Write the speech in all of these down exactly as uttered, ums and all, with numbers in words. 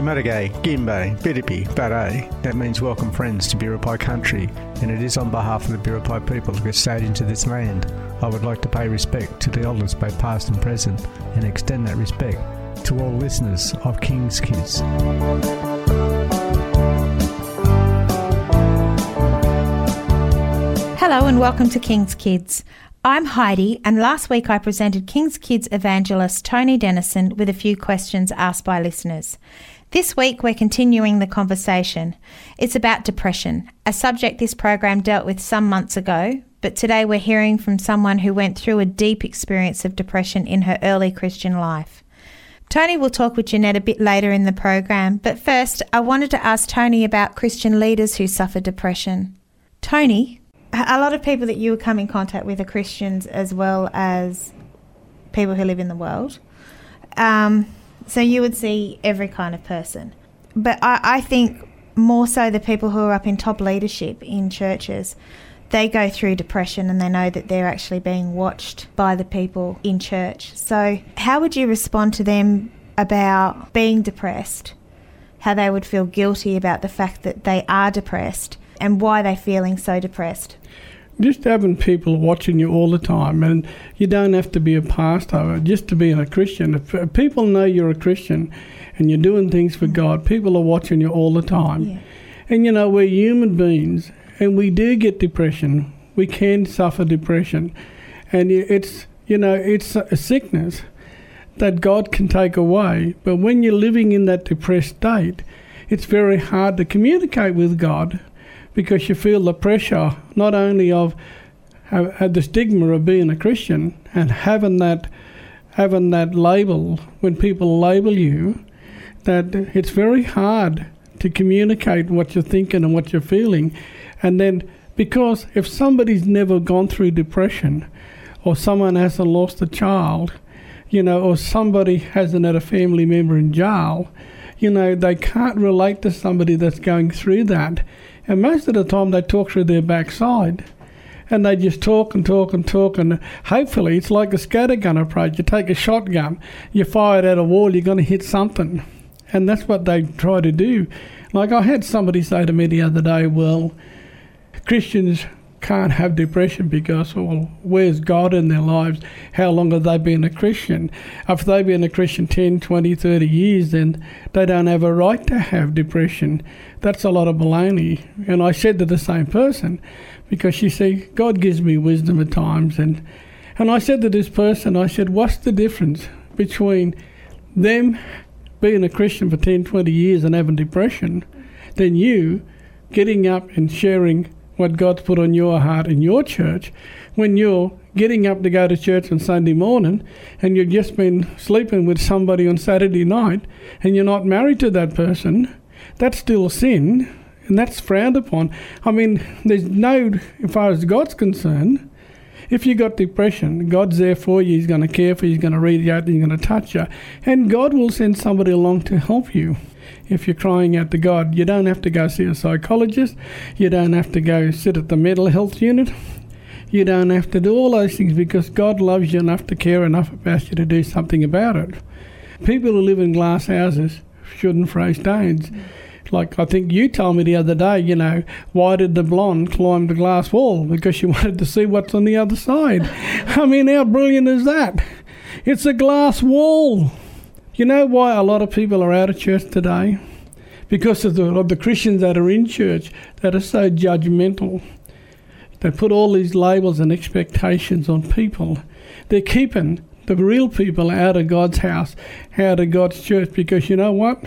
Maragay, Gimbe, Biripi, Baray. That means welcome friends to Biripi country, and it is on behalf of the Biripi people who stayed into this land. I would like to pay respect to the elders both past and present, and extend that respect to all listeners of King's Kids. Hello and welcome to King's Kids. I'm Heidi, and last week I presented King's Kids evangelist Tony Dennison with a few questions asked by listeners. This week we're continuing the conversation. It's about depression, a subject this program dealt with some months ago, but today we're hearing from someone who went through a deep experience of depression in her early Christian life. Tony will talk with Jeanette a bit later in the program, but first I wanted to ask Tony about Christian leaders who suffer depression. Tony, a lot of people that you come in contact with are Christians as well as people who live in the world. Um, so you would see every kind of person. But I, I think more so the people who are up in top leadership in churches, they go through depression and they know that they're actually being watched by the people in church. So how would you respond to them about being depressed, how they would feel guilty about the fact that they are depressed, and why they're feeling so depressed? Just having people watching you all the time, and you don't have to be a pastor just to be a Christian. If people know you're a Christian and you're doing things for God, people are watching you all the time. Yeah. And you know, we're human beings and we do get depression. We can suffer depression. And it's, you know, it's a sickness that God can take away. But when you're living in that depressed state, it's very hard to communicate with God, because you feel the pressure not only of have the stigma of being a Christian and having that having that label, when people label you, that it's very hard to communicate what you're thinking and what you're feeling. And then, because if somebody's never gone through depression, or someone hasn't lost a child, you know, or somebody hasn't had a family member in jail, you know, they can't relate to somebody that's going through that. And most of the time they talk through their backside, and they just talk and talk and talk, and hopefully it's like a scattergun approach. You take a shotgun, you fire it at a wall, you're going to hit something. And that's what they try to do. Like I had somebody say to me the other day, well, Christians can't have depression because, well, where's God in their lives? How long have they been a Christian? If they've been a Christian ten, twenty, thirty years, then they don't have a right to have depression. That's a lot of baloney. And I said to the same person, because she said, God gives me wisdom at times. And, and I said to this person, I said, what's the difference between them being a Christian for ten, twenty years and having depression than you getting up and sharing what God's put on your heart in your church, when you're getting up to go to church on Sunday morning and you've just been sleeping with somebody on Saturday night and you're not married to that person? That's still sin, and that's frowned upon. I mean, there's no, as far as God's concerned, if you got depression, God's there for you. He's going to care for you. He's going to read you out. He's going to touch you. And God will send somebody along to help you. If you're crying out to God, you don't have to go see a psychologist. You don't have to go sit at the mental health unit. You don't have to do all those things, because God loves you enough to care enough about you to do something about it. People who live in glass houses shouldn't throw stones. Like I think you told me the other day, you know, why did the blonde climb the glass wall? Because she wanted to see what's on the other side. I mean, how brilliant is that? It's a glass wall. You know why a lot of people are out of church today? Because of the, of the Christians that are in church that are so judgmental. They put all these labels and expectations on people. They're keeping the real people out of God's house, out of God's church, because you know what?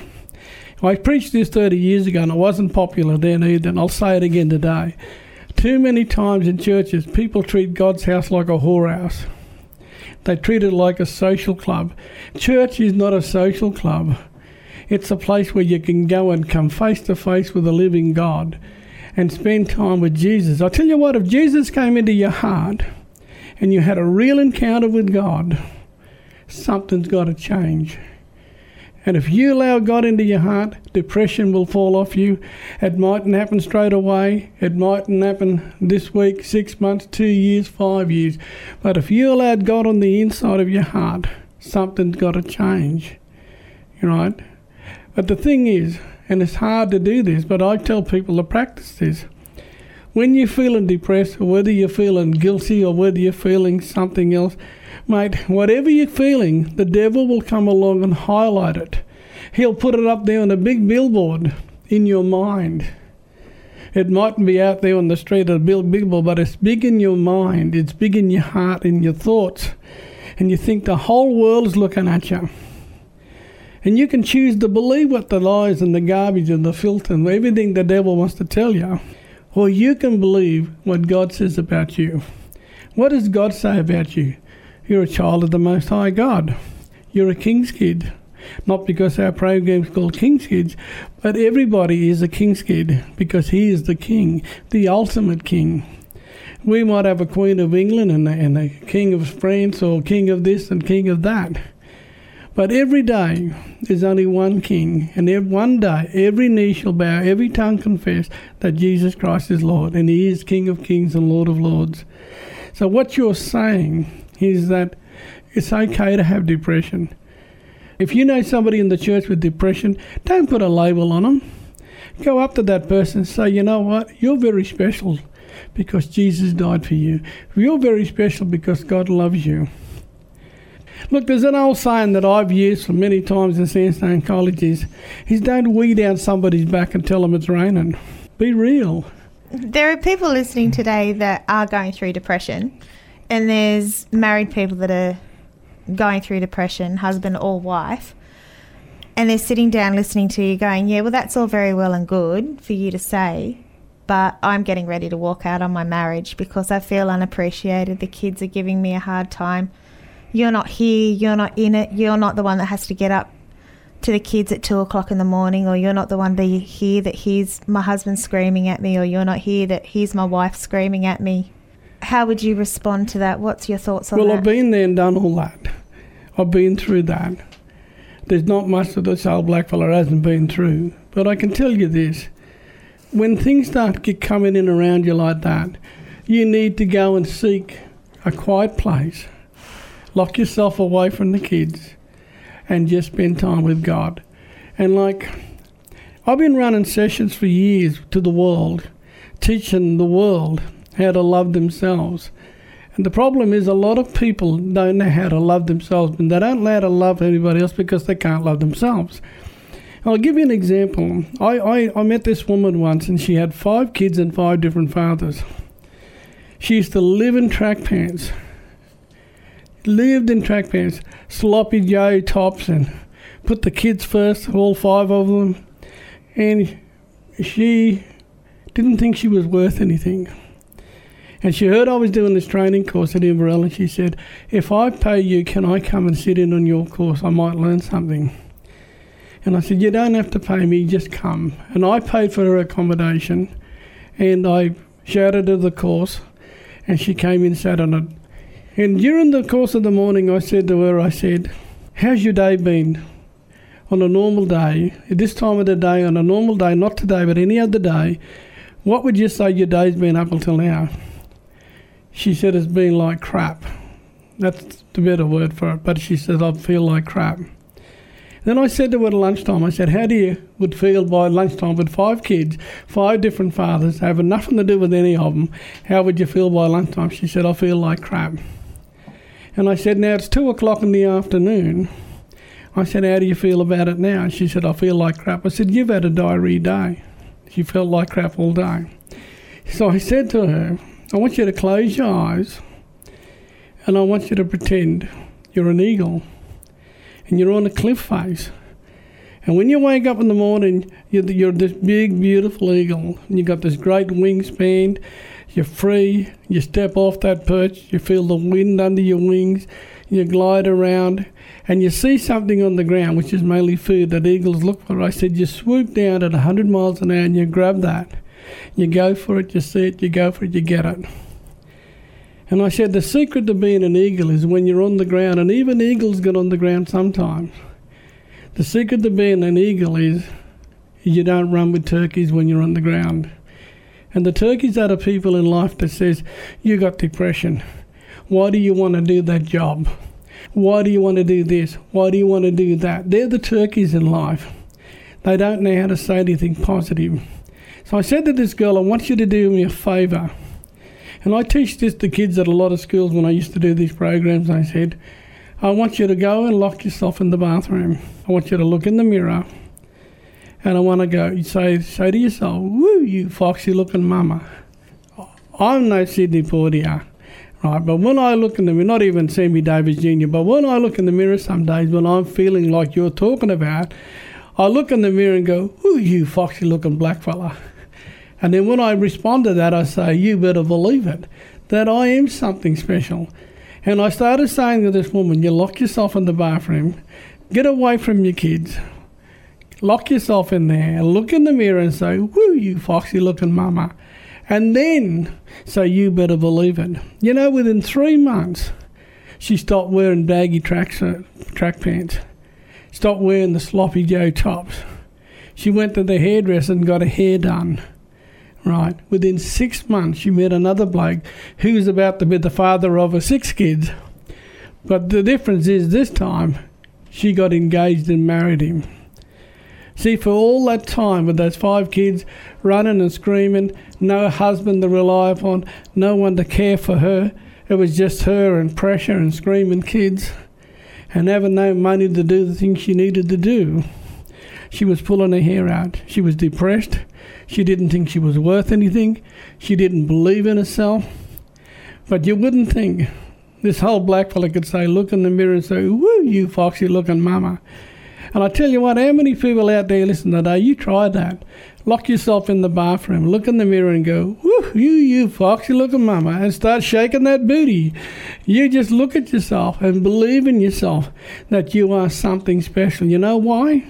I preached this thirty years ago and it wasn't popular then either, and I'll say it again today. Too many times in churches, people treat God's house like a whorehouse. They treat it like a social club. Church is not a social club. It's a place where you can go and come face to face with the living God and spend time with Jesus. I tell you what, if Jesus came into your heart and you had a real encounter with God, something's got to change. And if you allow God into your heart, depression will fall off you. It mightn't happen straight away. It mightn't happen this week, six months, two years, five years. But if you allowed God on the inside of your heart, something's got to change. Right? But the thing is, and it's hard to do this, but I tell people to practice this. When you're feeling depressed, or whether you're feeling guilty or whether you're feeling something else, mate, whatever you're feeling, the devil will come along and highlight it. He'll put it up there on a big billboard in your mind. It mightn't be out there on the street at a big billboard, but it's big in your mind. It's big in your heart, in your thoughts. And you think the whole world's looking at you. And you can choose to believe what the lies and the garbage and the filth and everything the devil wants to tell you. Or you can believe what God says about you. What does God say about you? You're a child of the Most High God. You're a King's Kid. Not because our program's called King's Kids, but everybody is a King's Kid because he is the King, the ultimate King. We might have a Queen of England and a, and a King of France or King of this and King of that. But every day there's only one King, and every, one day every knee shall bow, every tongue confess that Jesus Christ is Lord, and he is King of Kings and Lord of Lords. So what you're saying is that it's okay to have depression. If you know somebody in the church with depression, don't put a label on them. Go up to that person and say, you know what, you're very special because Jesus died for you. You're very special because God loves you. Look, there's an old saying that I've used for many times in Sandstone College is, is don't weed down somebody's back and tell them it's raining. Be real. There are people listening today that are going through depression, and there's married people that are going through depression, husband or wife, and they're sitting down listening to you going, yeah, well, that's all very well and good for you to say, but I'm getting ready to walk out on my marriage because I feel unappreciated. The kids are giving me a hard time. You're not here, you're not in it, you're not the one that has to get up to the kids at two o'clock in the morning, or you're not the one be here that hears my husband screaming at me, or you're not here that hears my wife screaming at me. How would you respond to that? What's your thoughts on well, that? Well, I've been there and done all that. I've been through that. There's not much that this old blackfella hasn't been through. But I can tell you this. When things start get coming in around you like that, you need to go and seek a quiet place. Lock yourself away from the kids and just spend time with God. And like, I've been running sessions for years to the world, teaching the world how to love themselves. And the problem is a lot of people don't know how to love themselves, and they don't know how to love anybody else because they can't love themselves. I'll give you an example. I, I, I met this woman once, and she had five kids and five different fathers. She used to live in track pants. Lived in track pants, sloppy Joe tops, and put the kids first, all five of them. And she didn't think she was worth anything. And she heard I was doing this training course at Inverell, and she said, if I pay you, can I come and sit in on your course? I might learn something. And I said, you don't have to pay me, just come. And I paid for her accommodation, and I showed her the course, and she came in and sat on it. And during the course of the morning, I said to her, I said, how's your day been? On a normal day, at this time of the day, on a normal day, not today, but any other day, what would you say your day's been up until now? She said it's been like crap. That's the better word for it, but she said, I feel like crap. Then I said to her at lunchtime, I said, how do you would feel by lunchtime with five kids, five different fathers, having nothing to do with any of them? How would you feel by lunchtime? She said, I feel like crap. And I said, now it's two o'clock in the afternoon. I said, how do you feel about it now? And she said, I feel like crap. I said, you've had a diarrhea day. She felt like crap all day. So I said to her, I want you to close your eyes and I want you to pretend you're an eagle and you're on a cliff face. And when you wake up in the morning, you're, you're this big, beautiful eagle. And you've got this great wingspan. You're free. You step off that perch. You feel the wind under your wings. You glide around. And you see something on the ground, which is mainly food that eagles look for. I said, you swoop down at one hundred miles an hour and you grab that. You go for it, you see it, you go for it, you get it. And I said, the secret to being an eagle is when you're on the ground, and even eagles get on the ground sometimes. The secret to being an eagle is you don't run with turkeys when you're on the ground. And the turkeys are the people in life that says, you got depression. Why do you want to do that job? Why do you want to do this? Why do you want to do that? They're the turkeys in life. They don't know how to say anything positive. So I said to this girl, I want you to do me a favour. And I teach this to kids at a lot of schools when I used to do these programs. I said, I want you to go and lock yourself in the bathroom. I want you to look in the mirror. And I want to go, you say, say to yourself, woo, you foxy looking mama. I'm no Sidney Poitier, right? But when I look in the mirror, not even Sammy Davis Junior, but when I look in the mirror some days when I'm feeling like you're talking about, I look in the mirror and go, woo, you foxy looking black fella. And then when I respond to that, I say, you better believe it, that I am something special. And I started saying to this woman, you lock yourself in the bathroom, get away from your kids, lock yourself in there, and look in the mirror and say, woo, you foxy looking mama. And then say, you better believe it. You know, within three months, she stopped wearing baggy track, track pants, stopped wearing the sloppy Joe tops. She went to the hairdresser and got her hair done. Right, within six months she met another bloke who was about to be the father of her six kids. But the difference is this time she got engaged and married him. See, for all that time with those five kids running and screaming, no husband to rely upon, no one to care for her, it was just her and pressure and screaming kids, and having no money to do the things she needed to do. She was pulling her hair out. She was depressed. She didn't think she was worth anything. She didn't believe in herself. But you wouldn't think this whole black fella could say, look in the mirror and say, woo, you foxy looking mama. And I tell you what, how many people out there listen today, you try that. Lock yourself in the bathroom, look in the mirror and go, woo, you, you foxy looking mama, and start shaking that booty. You just look at yourself and believe in yourself that you are something special. You know why?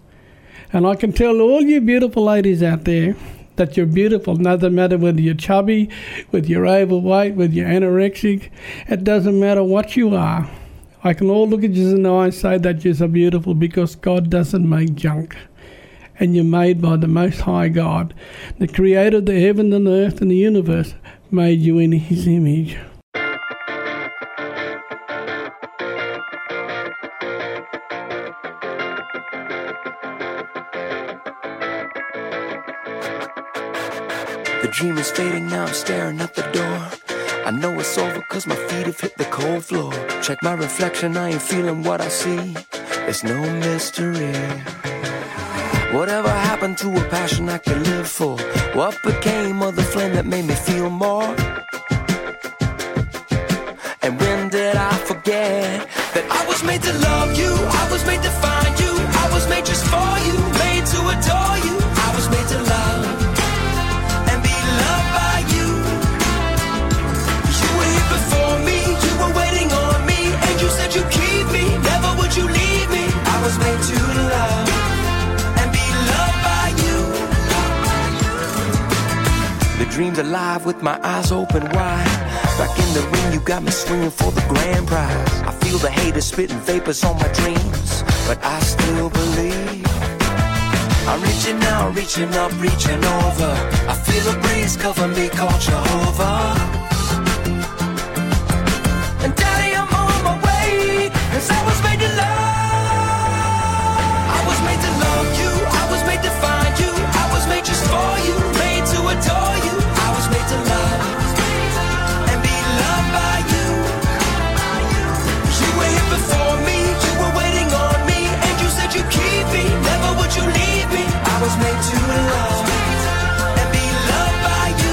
And I can tell all you beautiful ladies out there that you're beautiful. Doesn't matter whether you're chubby, whether you're overweight, whether you're anorexic. It doesn't matter what you are. I can all look at you in the eye and say that you're so beautiful because God doesn't make junk. And you're made by the Most High God. The Creator of the heaven and the earth and the universe made you in His image. The dream is fading, now I'm staring at the door. I know it's over cause my feet have hit the cold floor. Check my reflection, I ain't feeling what I see. It's no mystery. Whatever happened to a passion I could live for? What became of the flame that made me feel more? And when did I forget that I was made to love you, I was made to find you, I was made just for you, made to adore you. I was made to love and be loved by you. You were here before me, you were waiting on me, and you said you'd keep me, never would you leave me. I was made to love and be loved by you. The dream's alive with my eyes open wide. Back in the ring, you got me swinging for the grand prize. I feel the haters spitting vapors on my dreams, but I still believe. I'm reaching out, reaching up, reaching over. I feel a breeze cover me, called Jehovah. And Daddy, I'm on my way, 'cause I was made to love. I was made to love you, I was made to find you, I was made just for you, made to adore you. I was made to love and be loved by you. You were here before me, you were waiting on me, and you said you'd keep me, never would you leave me. I was made to love and be loved by you.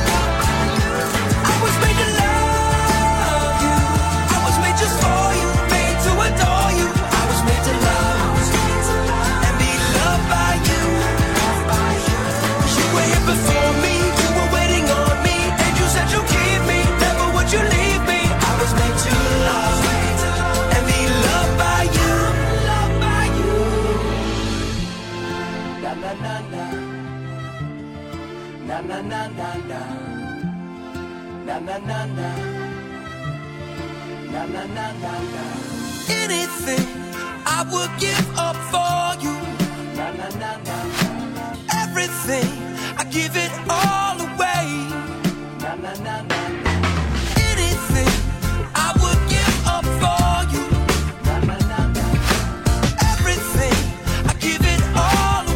I was made to love you, I was made just for you, made to adore you. I was made to love and be loved by you. You were here before me, you were waiting on me, and you said you'd keep me, never would you leave me. I was made to love and be loved by you. Loved by you. Na na na na. Na na na na na. Na na na na. Na na na na na. Anything I would give up for you. Na na na na na. Everything I give it all away. Na na na na na. Anything I would give up for you. Na na na na. Everything I give it all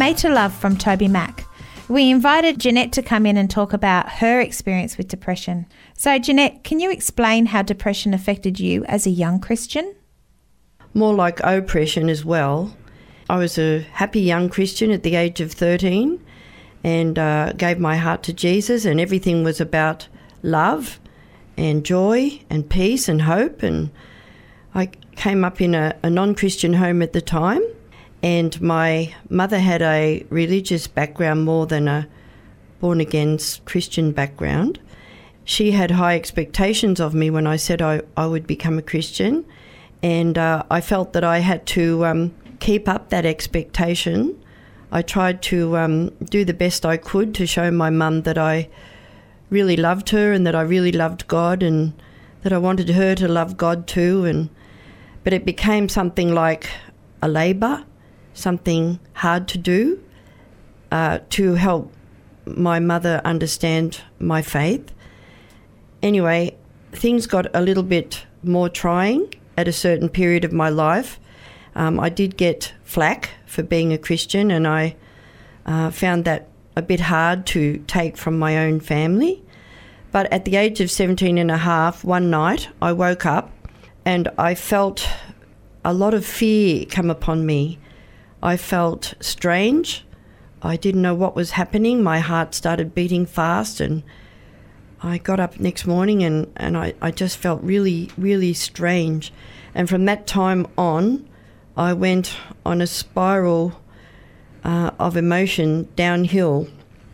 Made to Love from Toby Mac. We invited Jeanette to come in and talk about her experience with depression. So, Jeanette, can you explain how depression affected you as a young Christian? More like oppression as well. I was a happy young Christian at the age of thirteen and uh, gave my heart to Jesus, and everything was about love and joy and peace and hope. And I came up in a, a non-Christian home at the time, and my mother had a religious background more than a born-again Christian background. She had high expectations of me when I said I, I would become a Christian, and uh, I felt that I had to um, keep up that expectation. I tried to um, do the best I could to show my mum that I really loved her and that I really loved God and that I wanted her to love God too. And but it became something like a labour, something hard to do uh, to help my mother understand my faith. Anyway, things got a little bit more trying at a certain period of my life. Um, I did get flack for being a Christian, and I uh, found that a bit hard to take from my own family. But at the age of seventeen and a half, one night I woke up and I felt a lot of fear come upon me. I felt strange. I didn't know what was happening. My heart started beating fast, and I got up next morning and, and I, I just felt really, really strange. And from that time on, I went on a spiral uh, of emotion downhill.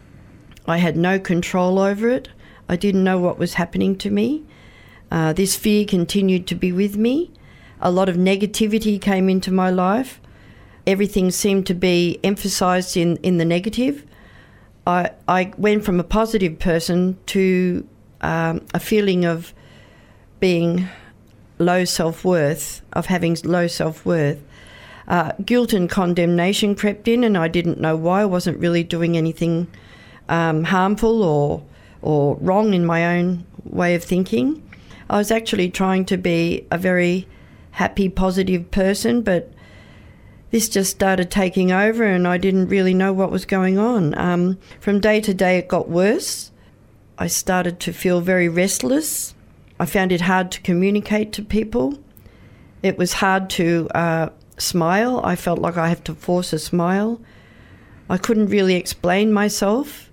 I had no control over it. I didn't know what was happening to me. Uh, this fear continued to be with me. A lot of negativity came into my life. Everything seemed to be emphasised in, in the negative. I, I went from a positive person to um, a feeling of being low self-worth, of having low self-worth. Uh, guilt and condemnation crept in, and I didn't know why. I wasn't really doing anything um, harmful or or wrong in my own way of thinking. I was actually trying to be a very happy, positive person, but this just started taking over and I didn't really know what was going on. Um, from day to day it got worse. I started to feel very restless. I found it hard to communicate to people. It was hard to uh, smile. I felt like I had to force a smile. I couldn't really explain myself.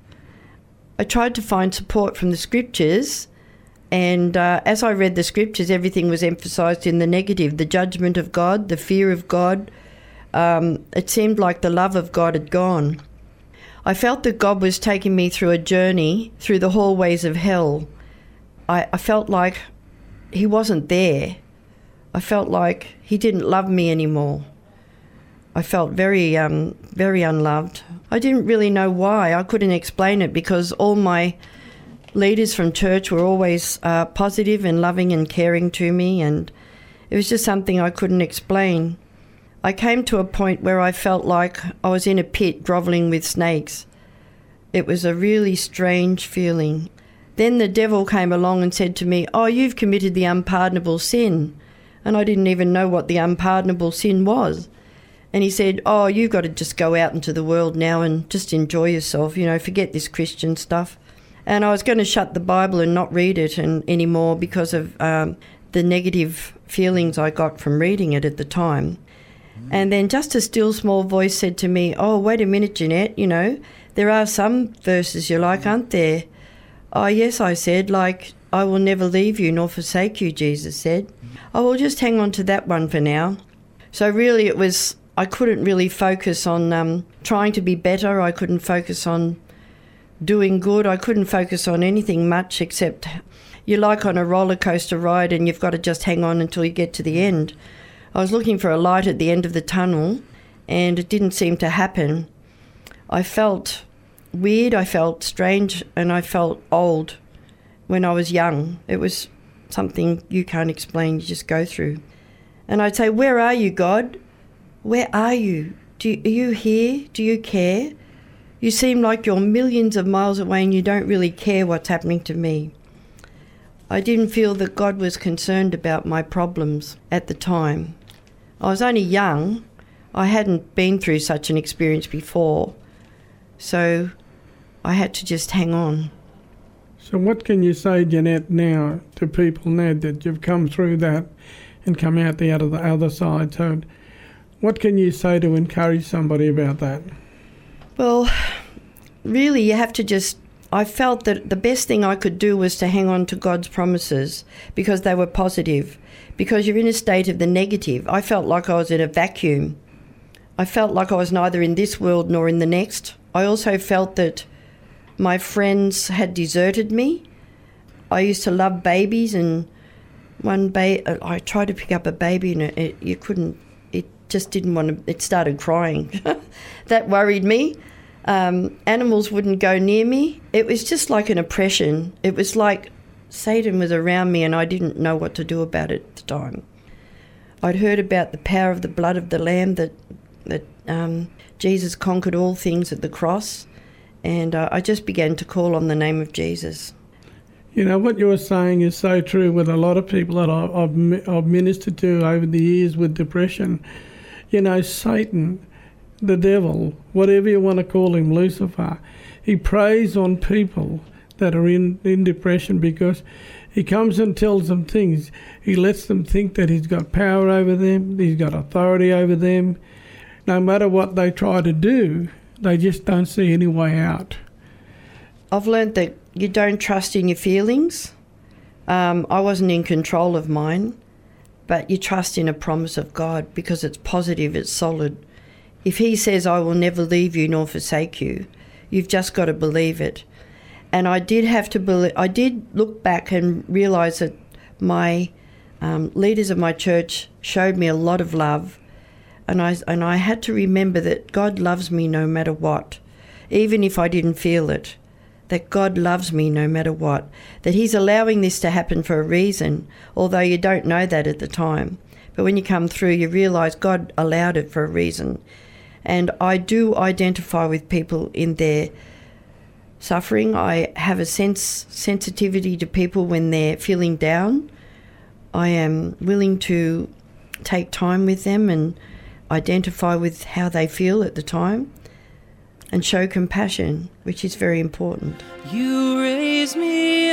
I tried to find support from the scriptures, and uh, as I read the scriptures, everything was emphasised in the negative, the judgment of God, the fear of God. Um, it seemed like the love of God had gone. I felt that God was taking me through a journey through the hallways of hell. I, I felt like he wasn't there. I felt like he didn't love me anymore. I felt very, um, very unloved. I didn't really know why. I couldn't explain it because all my leaders from church were always uh, positive and loving and caring to me, and it was just something I couldn't explain. I came to a point where I felt like I was in a pit grovelling with snakes. It was a really strange feeling. Then the devil came along and said to me, "Oh, you've committed the unpardonable sin." And I didn't even know what the unpardonable sin was. And he said, "Oh, you've got to just go out into the world now and just enjoy yourself, you know, forget this Christian stuff." And I was going to shut the Bible and not read it and, anymore because of um, the negative feelings I got from reading it at the time. And then just a still small voice said to me, "Oh, wait a minute, Jeanette, you know, there are some verses you like, aren't there?" "Oh, yes," I said, "like, I will never leave you nor forsake you," Jesus said. "Oh, well, just hang on to that one for now." So really it was, I couldn't really focus on um, trying to be better. I couldn't focus on doing good. I couldn't focus on anything much except you're like on a roller coaster ride and you've got to just hang on until you get to the end. I was looking for a light at the end of the tunnel and it didn't seem to happen. I felt weird, I felt strange, and I felt old when I was young. It was something you can't explain, you just go through. And I'd say, "Where are you, God? Where are you? Do you, are you here? Do you care? You seem like you're millions of miles away and you don't really care what's happening to me." I didn't feel that God was concerned about my problems at the time. I was only young. I hadn't been through such an experience before, so I had to just hang on. So what can you say, Jeanette, now to people now that you've come through that and come out the other, the other side? So what can you say to encourage somebody about that? Well, really you have to just... I felt that the best thing I could do was to hang on to God's promises because they were positive. Because you're in a state of the negative. I felt like I was in a vacuum. I felt like I was neither in this world nor in the next. I also felt that my friends had deserted me. I used to love babies, and one ba- I tried to pick up a baby and it, it, you couldn't, it just didn't want to, it started crying. That worried me. Um, animals wouldn't go near me. It was just like an oppression. It was like Satan was around me and I didn't know what to do about it at the time. I'd heard about the power of the blood of the Lamb, that that um, Jesus conquered all things at the cross, and uh, I just began to call on the name of Jesus. You know, what you're saying is so true with a lot of people that I've, I've, I've ministered to over the years with depression. You know, Satan, the devil, whatever you want to call him, Lucifer, he preys on people that are in, in depression because he comes and tells them things. He lets them think that he's got power over them, he's got authority over them. No matter what they try to do, they just don't see any way out. I've learned that you don't trust in your feelings. Um, I wasn't in control of mine, but you trust in a promise of God because it's positive, it's solid. If he says, I will never leave you nor forsake you, you've just got to believe it. And I did have to believe, I did look back and realise that my um, leaders of my church showed me a lot of love, and I, and I had to remember that God loves me no matter what, even if I didn't feel it, that God loves me no matter what, that he's allowing this to happen for a reason, although you don't know that at the time. But when you come through, you realise God allowed it for a reason. And I do identify with people in their suffering. I have a sense sensitivity to people when they're feeling down. I am willing to take time with them and identify with how they feel at the time and show compassion, which is very important. You raise me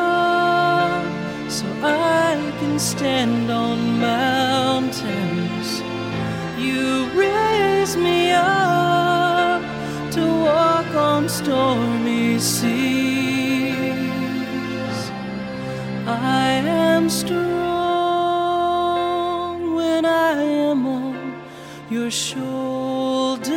up so I can stand on mountains. You raise me up to walk on stormy seas. I am strong when I am on your shoulders.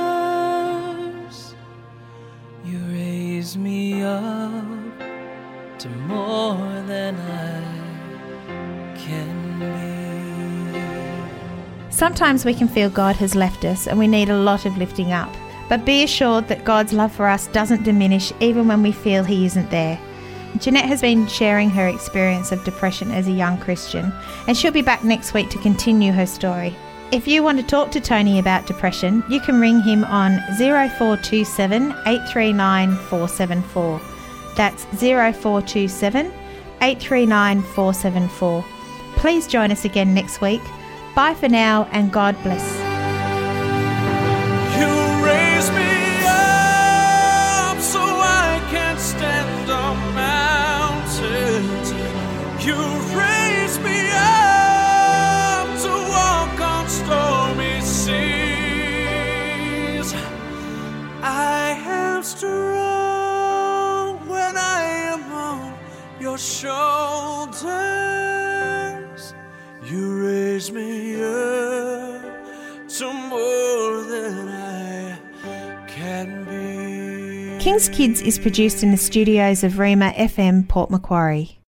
You raise me up to more than I can be. Sometimes we can feel God has left us and we need a lot of lifting up. But be assured that God's love for us doesn't diminish even when we feel he isn't there. Jeanette has been sharing her experience of depression as a young Christian, and she'll be back next week to continue her story. If you want to talk to Tony about depression, you can ring him on zero four two seven, eight three nine, four seven four. That's zero four two seven, eight three nine, four seven four. Please join us again next week. Bye for now, and God bless. You raise me up so I can stand on mountains. You raise me up to walk on stormy seas. I am strong when I am on your shoulders. You raise me up to more than I can be. King's Kids is produced in the studios of Rima F M Port Macquarie.